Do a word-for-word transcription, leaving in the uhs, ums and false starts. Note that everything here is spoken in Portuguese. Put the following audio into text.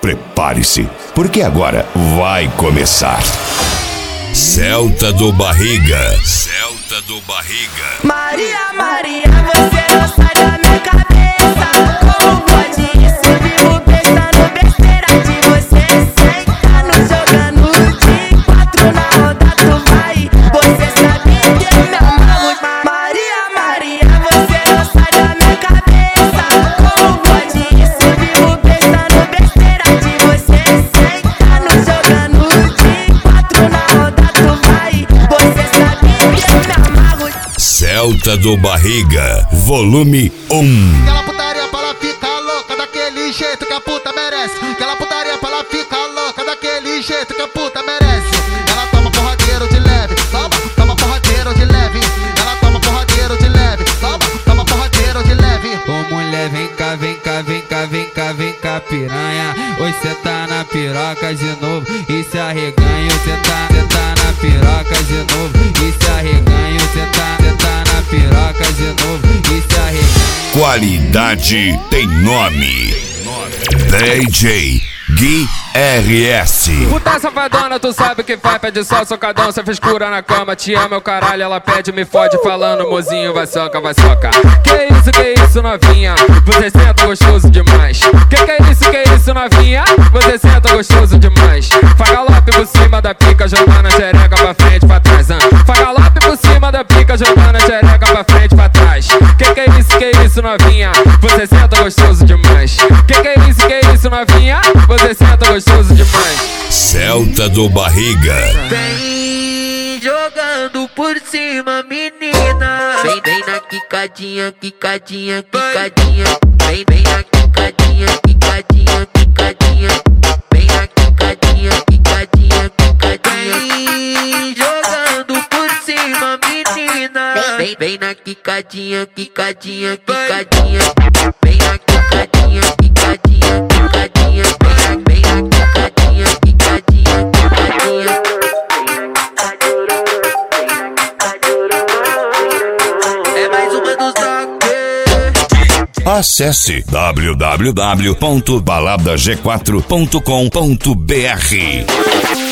prepare-se, porque agora vai começar. Celta do Barriga. Celta do Barriga. Maria, Maria, você não sai da minha cabeça. Como pode isso? Vivo pensando besteira de você. Sentando, jogando de quatro na roda, tu vai. Você sabe que eu me amarro. Maria, Maria, você não sai da minha cabeça. Como pode isso? Vivo pensando besteira de você. Sentando, jogando de quatro na roda, tu vai. Você sabe que eu me amarro. Celta do Barriga, volume um. Aquela putaria pra ela ficar louca daquele jeito que a puta merece. Aquela putaria pra ela ficar louca daquele jeito que a puta merece. Ela toma porradeiro de leve, toma, toma porradeiro de leve. Ela toma porradeiro de leve, toma, toma porradeiro de leve. Ô mulher, vem cá, vem cá, vem cá, vem cá, vem cá, piranha. Hoje cê tá na piroca de novo e se arreganha. Cê tá, cê tá na piroca de novo e se arreganha. Cê tá, cê tá na piroca de novo e se arreganha. Qualidade tem nome. D J Gui R S. Puta safadona, tu sabe o que faz, pede só socadão, cê frescura na cama, te ama meu caralho, ela pede, me fode, falando, mozinho, vai soca, vai soca. Que isso, que isso, novinha, você senta gostoso demais. Que que é isso, que isso, novinha, você senta gostoso demais. Faz galope por cima da pica, jogando a xereca pra frente, pra trás, hein? Faz galope por cima da pica, jogando a xereca pra frente, pra trás. Que que é isso, que isso, novinha, você senta gostoso demais. Que que é isso, que isso, novinha, você senta gostoso demais. Celta do Barriga. Vem jogando por cima, menina. Vem, vem na quicadinha, quicadinha, quicadinha. Vem, vem na quicadinha, quicadinha, quicadinha. Vem na quicadinha, quicadinha, quicadinha. Vem jogando por cima, menina. Vem, vem na quicadinha, quicadinha, quicadinha. Vem na quicadinha, quicadinha, quicadinha. Vem na, vem na quicadinha, quicadinha, quicadinha. É mais uma dos toques. Acesse w w w ponto balada g quatro ponto com ponto b r.